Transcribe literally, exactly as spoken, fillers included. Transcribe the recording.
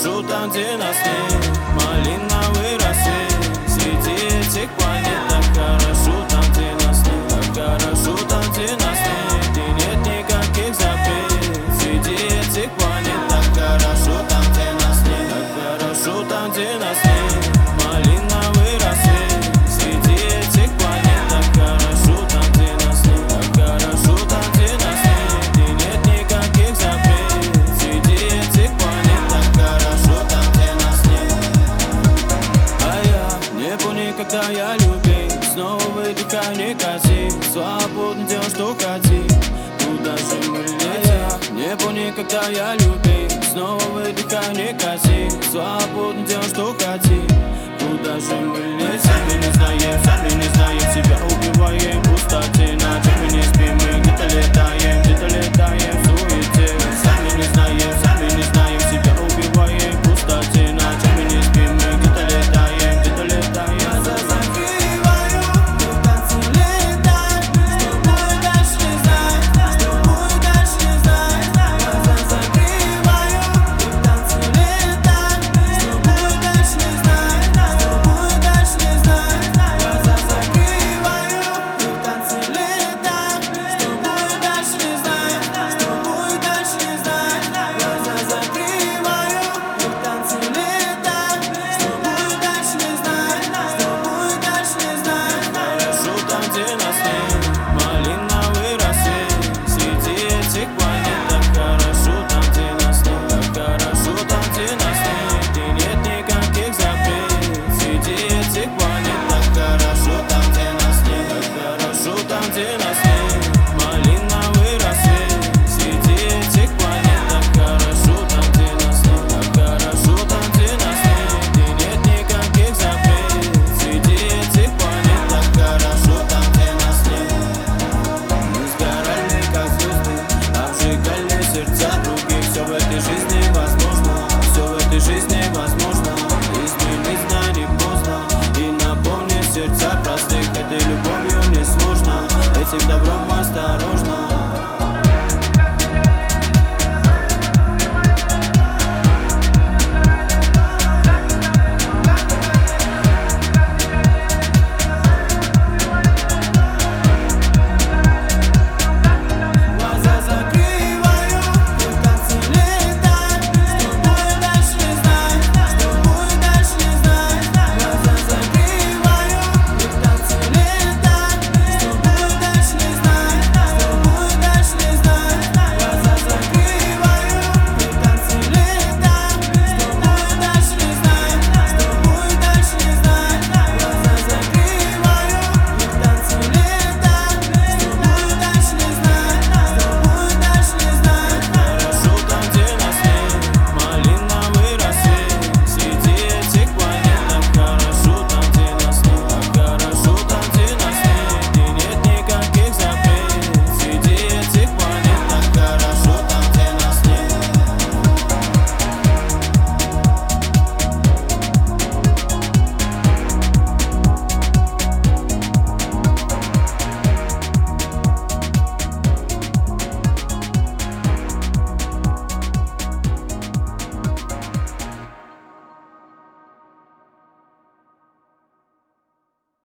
хорошо там, где нас нет. Малиновый рассвет среди этих планет. Так хорошо там, где нас нет. Так хорошо там, где нас нет. Где нет никаких запрет среди этих планет. Так хорошо там, где нас нет. Так хорошо там, где нас нет. Малиновый рассвет среди этих планет. Так хорошо там, где нас нет. Так хорошо там, где нас нет. Где нет никаких запрет среди этих планет. Так хорошо там, где нас нет. А я не помню, когда я любил. Снова выдыхай, не кати. Свободно делай, что хотим. Куда же мы летим? Не помню, когда я любил. Снова выдыхай, не кати. Свободно делай, что хотим. Куда же мы летим? Сами не знаем, сами не знаем. Себя убиваем в пустоте. На чем мы не спим, мы где-то летаем. Где-то летаем в суете. Сами не знаем.